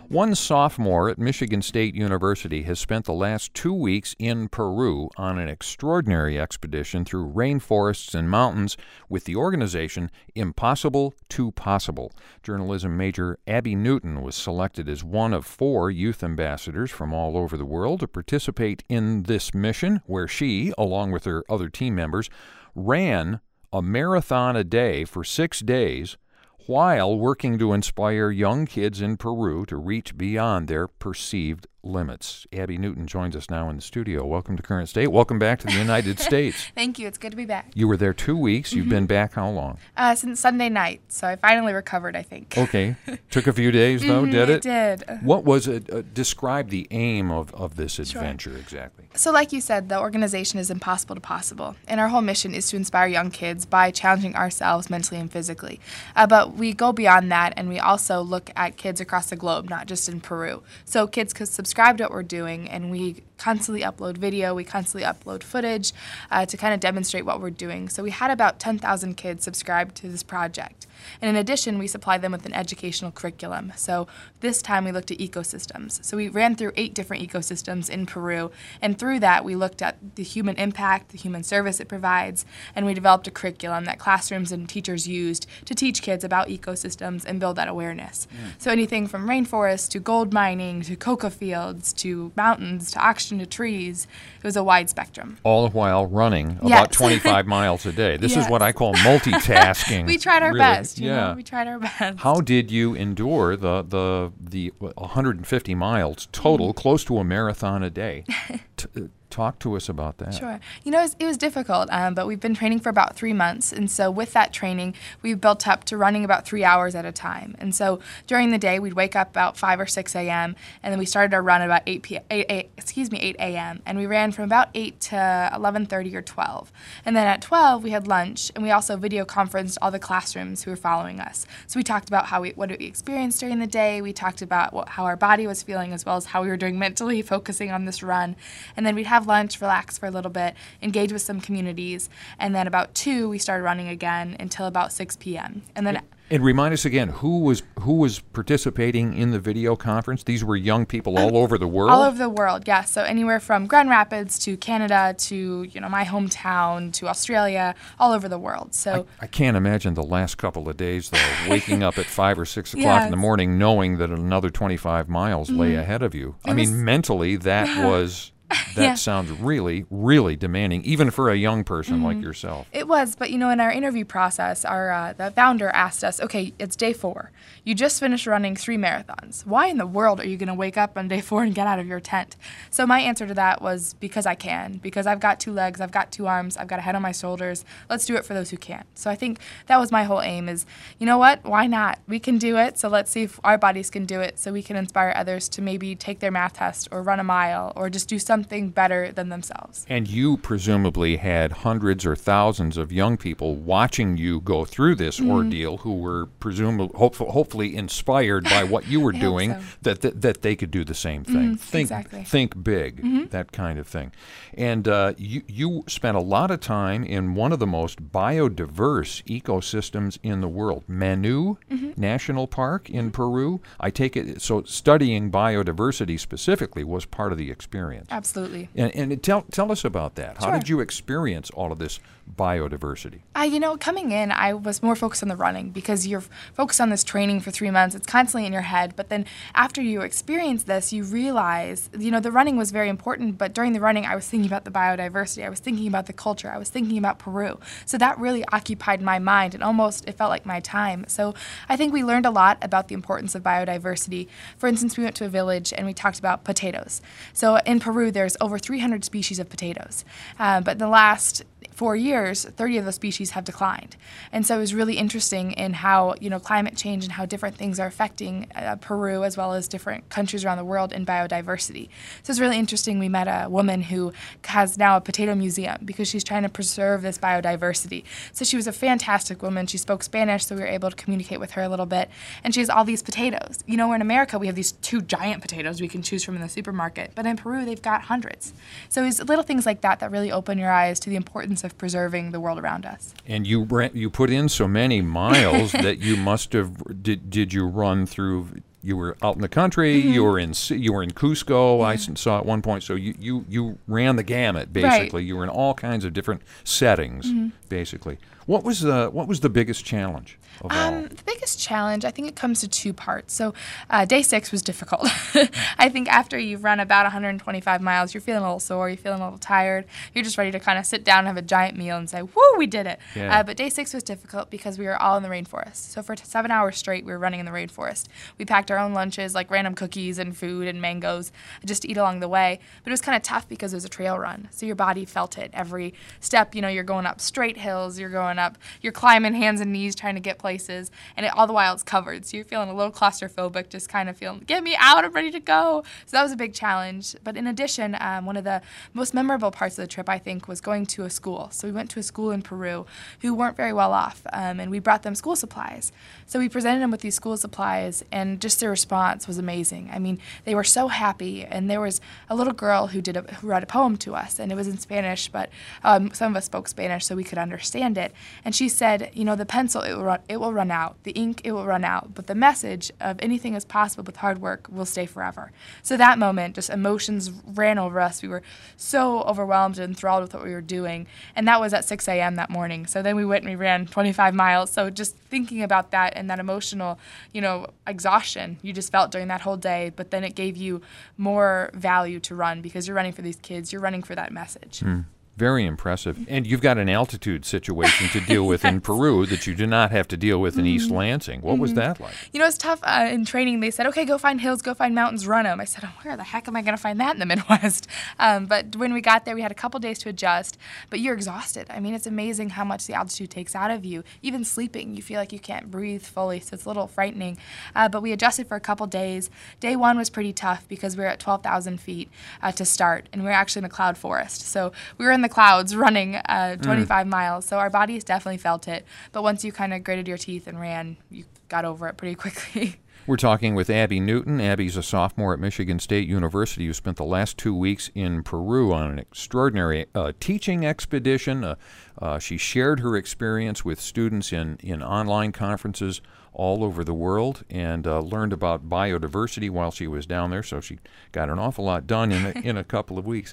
One sophomore at Michigan State University has spent the last 2 weeks in Peru on an extraordinary expedition through rainforests and mountains with the organization Impossible to Possible. Journalism major Abby Newton was selected as one of 4 youth ambassadors from all over the world to participate in this mission, where she, along with her other team members, ran a marathon a day for 6 days while working to inspire young kids in Peru to reach beyond their perceived limits. Abby Newton joins us now in the studio. Welcome to Current State. Welcome back to the United States. Thank you. It's good to be back. You were there 2 weeks. You've been back how long? Since Sunday night, so I finally recovered, I think. Okay. Took a few days, though, did it? It did. What was it? Describe the aim of this adventure exactly. So like you said, the organization is Impossible to Possible, and our whole mission is to inspire young kids by challenging ourselves mentally and physically. But we go beyond that, and we also look at kids across the globe, not just in Peru. So kids could subscribe to what we're doing, and we constantly upload video, we constantly upload footage to kind of demonstrate what we're doing. So we had about 10,000 kids subscribed to this project. And in addition, we supply them with an educational curriculum. So this time we looked at ecosystems. So we ran through 8 different ecosystems in Peru, and through that we looked at the human impact, the human service it provides, and we developed a curriculum that classrooms and teachers used to teach kids about ecosystems and build that awareness. So anything from rainforests to gold mining to cocoa fields to mountains to oxygen to trees, it was a wide spectrum. All the while running about 25 miles a day. This is what I call multitasking. We tried our best. You know, we tried our best. How did you endure the 150 miles total, close to a marathon a day? Talk to us about that. Sure. You know, it was difficult, but we've been training for about 3 months, and so with that training, we've built up to running about 3 hours at a time. And so during the day, we'd wake up about 5 or 6 a.m., and then we started our run at about 8 a.m., and we ran from about 8 to 11:30 or 12. And then at 12, we had lunch, and we also video conferenced all the classrooms who were following us. So we talked about what we experienced during the day. We talked about how our body was feeling, as well as how we were doing mentally, focusing on this run. And then we'd have lunch, relax for a little bit, engage with some communities, and then about 2 we started running again until about 6 p.m. And then and remind us again, who was participating in the video conference? These were young people all over the world? All over the world, yes. So anywhere from Grand Rapids to Canada to my hometown to Australia, all over the world. So I can't imagine the last couple of days, though, waking up at 5 or 6 o'clock in the morning knowing that another 25 miles lay ahead of you. I mean, mentally, that was... That sounds really, really demanding, even for a young person like yourself. It was, but in our interview process, the founder asked us, okay, it's day 4. You just finished running 3 marathons. Why in the world are you going to wake up on day 4 and get out of your tent? So my answer to that was because I can, because I've got 2 legs, I've got 2 arms, I've got a head on my shoulders. Let's do it for those who can't. So I think that was my whole aim is, you know what, why not? We can do it, so let's see if our bodies can do it so we can inspire others to maybe take their math test or run a mile or just do something better than themselves. And you presumably had hundreds or thousands of young people watching you go through this ordeal who were presumably, hopefully inspired by what you were doing, that they could do the same thing. Think big, that kind of thing. And you spent a lot of time in one of the most biodiverse ecosystems in the world, Manu National Park in Peru. I take it, so studying biodiversity specifically was part of the experience. Absolutely. And tell us about that. How Sure. did you experience all of this biodiversity? Coming in, I was more focused on the running because you're focused on this training for 3 months. It's constantly in your head. But then after you experience this, you realize, the running was very important. But during the running, I was thinking about the biodiversity. I was thinking about the culture. I was thinking about Peru. So that really occupied my mind, and it felt like my time. So I think we learned a lot about the importance of biodiversity. For instance, we went to a village and we talked about potatoes. So in Peru, there's over 300 species of potatoes. But in the last 4 years, 30 of those species have declined. And so it was really interesting in how, climate change and how different things are affecting Peru as well as different countries around the world in biodiversity. So it's really interesting. We met a woman who has now a potato museum because she's trying to preserve this biodiversity. So she was a fantastic woman. She spoke Spanish, so we were able to communicate with her a little bit. And she has all these potatoes. Where in America we have these 2 giant potatoes we can choose from in the supermarket, but in Peru they've got hundreds. So it's little things like that that really open your eyes to the importance of preserving the world around us. And you put in so many miles that you must have, did you run through you were out in the country. You were in Cusco. I saw at one point. So you ran the gamut basically. Right. You were in all kinds of different settings basically. What was the biggest challenge of all? The biggest challenge, I think it comes to two parts. So day 6 was difficult. I think after you've run about 125 miles, you're feeling a little sore, you're feeling a little tired. You're just ready to kind of sit down and have a giant meal and say, woo, we did it. Yeah. But day 6 was difficult because we were all in the rainforest. So for 7 hours straight, we were running in the rainforest. We packed our own lunches, like random cookies and food and mangoes, just to eat along the way. But it was kind of tough because it was a trail run. So your body felt it every step. You're going up straight hills, you're climbing hands and knees trying to get places, and all the while it's covered. So you're feeling a little claustrophobic, just kind of feeling, get me out, I'm ready to go. So that was a big challenge. But in addition, one of the most memorable parts of the trip, I think, was going to a school. So we went to a school in Peru who weren't very well off, and we brought them school supplies. So we presented them with these school supplies, and just their response was amazing. I mean, they were so happy, and there was a little girl who read a poem to us, and it was in Spanish, but some of us spoke Spanish, so we could understand it. And she said, the pencil, it will run out. The ink, it will run out. But the message of anything is possible with hard work will stay forever. So that moment, just emotions ran over us. We were so overwhelmed and enthralled with what we were doing. And that was at 6 a.m. that morning. So then we went and we ran 25 miles. So just thinking about that and that emotional, exhaustion you just felt during that whole day, but then it gave you more value to run because you're running for these kids. You're running for that message. Very impressive. And you've got an altitude situation to deal with in Peru that you do not have to deal with in East Lansing. What was that like? It's tough. In training, they said, okay, go find hills, go find mountains, run them. I said, where the heck am I going to find that in the Midwest? But when we got there, we had a couple days to adjust. But you're exhausted. I mean, it's amazing how much the altitude takes out of you. Even sleeping, you feel like you can't breathe fully, so it's a little frightening. But we adjusted for a couple days. Day 1 was pretty tough because we were at 12,000 feet to start, and we were actually in a cloud forest. So we were in the clouds running 25 miles. So our bodies definitely felt it. But once you kind of gritted your teeth and ran, you got over it pretty quickly. We're talking with Abby Newton. Abby's a sophomore at Michigan State University who spent the last 2 weeks in Peru on an extraordinary teaching expedition. She shared her experience with students in online conferences all over the world and learned about biodiversity while she was down there. So she got an awful lot done in a couple of weeks.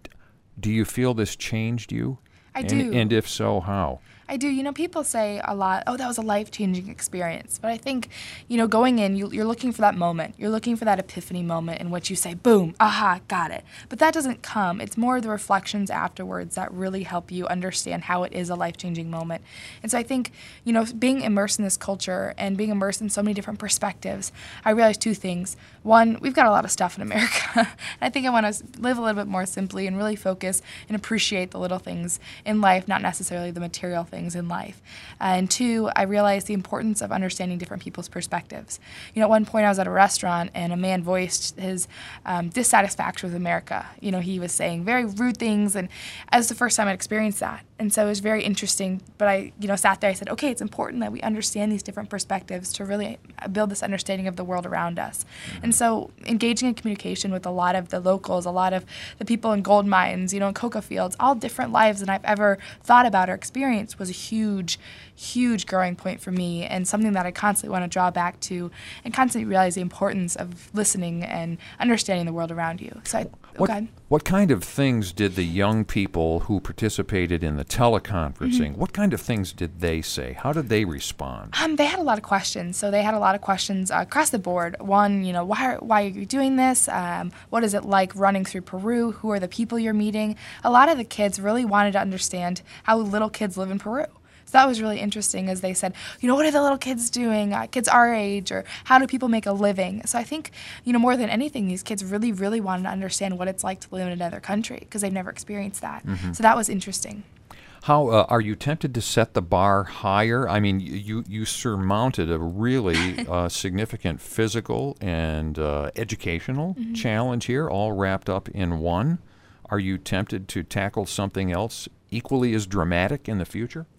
Do you feel this changed you? I do. And if so, how? I do. People say a lot, oh, that was a life-changing experience. But I think, going in, you're looking for that moment. You're looking for that epiphany moment in which you say, boom, aha, got it. But that doesn't come. It's more the reflections afterwards that really help you understand how it is a life-changing moment. And so I think, being immersed in this culture and being immersed in so many different perspectives, I realized 2 things. One, we've got a lot of stuff in America. And I think I want to live a little bit more simply and really focus and appreciate the little things in life, not necessarily the material things in life. And 2, I realized the importance of understanding different people's perspectives. At one point I was at a restaurant and a man voiced his dissatisfaction with America. He was saying very rude things, and it was the first time I'd experienced that. And so it was very interesting, but I sat there, I said, okay, it's important that we understand these different perspectives to really build this understanding of the world around us. And so engaging in communication with a lot of the locals, a lot of the people in gold mines, in cocoa fields, all different lives than I've ever thought about or experienced was a huge, huge growing point for me and something that I constantly want to draw back to and constantly realize the importance of listening and understanding the world around you. So what kind of things did the young people who participated in the teleconferencing, what kind of things did they say? How did they respond? They had a lot of questions. So they had a lot of questions across the board. One, why are you doing this? What is it like running through Peru? Who are the people you're meeting? A lot of the kids really wanted to understand how little kids live in Peru. So that was really interesting as they said, what are the little kids doing, kids our age, or how do people make a living? So I think, more than anything, these kids really, really wanted to understand what it's like to live in another country because they've never experienced that. So that was interesting. How are you tempted to set the bar higher? I mean, you surmounted a really significant physical and educational challenge here, all wrapped up in one. Are you tempted to tackle something else equally as dramatic in the future?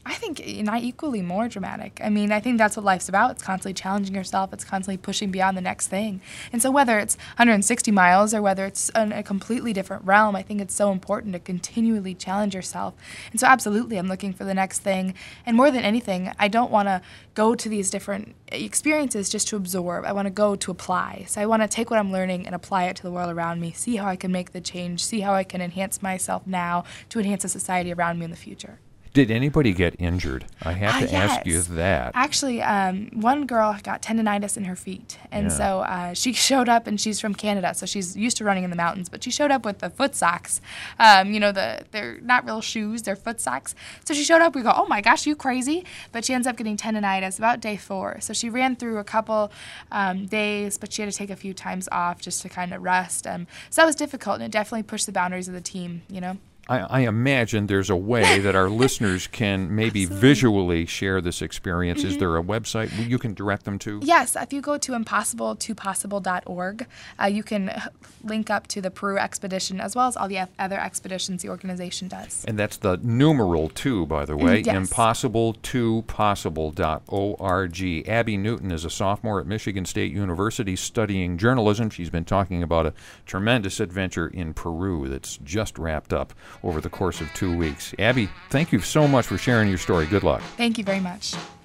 I think not equally more dramatic. I mean, I think that's what life's about. It's constantly challenging yourself. It's constantly pushing beyond the next thing. And so whether it's 160 miles or whether it's in a completely different realm, I think it's so important to continually challenge yourself. And so absolutely, I'm looking for the next thing. And more than anything, I don't want to go to these different experiences just to absorb. I want to go to apply. So I want to take what I'm learning and apply it to the world around me, see how I can make the change, see how I can enhance myself now to enhance the society around me in the future. Did anybody get injured? I have to ask you that. Actually, one girl got tendonitis in her feet, and so she showed up, and she's from Canada, so she's used to running in the mountains, but she showed up with the foot socks. They're not real shoes, they're foot socks. So she showed up, we go, oh my gosh, you crazy? But she ends up getting tendonitis about day 4. So she ran through a couple days, but she had to take a few times off just to kind of rest. So that was difficult, and it definitely pushed the boundaries of the team, I imagine there's a way that our listeners can maybe visually share this experience. Is there a website you can direct them to? Yes, if you go to impossible2possible.org, you can link up to the Peru expedition as well as all the other expeditions the organization does. And that's the numeral 2, by the way, yes. impossible2possible.org. Abby Newton is a sophomore at Michigan State University studying journalism. She's been talking about a tremendous adventure in Peru that's just wrapped up over the course of 2 weeks. Abby, thank you so much for sharing your story. Good luck. Thank you very much.